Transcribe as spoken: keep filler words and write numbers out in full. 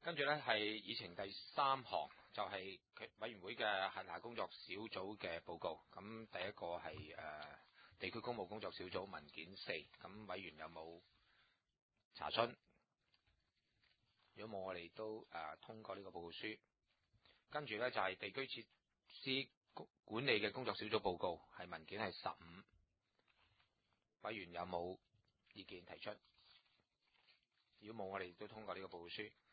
跟住咧係議程第三項，就係、是、委員會嘅轄下工作小組嘅報告。咁第一個係誒、呃、地區工務工作小組文件四，咁委員有冇查詢？如果冇，我哋都誒、呃、通過呢個報告書。跟住咧就係、是、地區設施管理嘅工作小組報告，係文件係十五，委員有冇意見提出？如果冇，我哋都通過呢個報告書。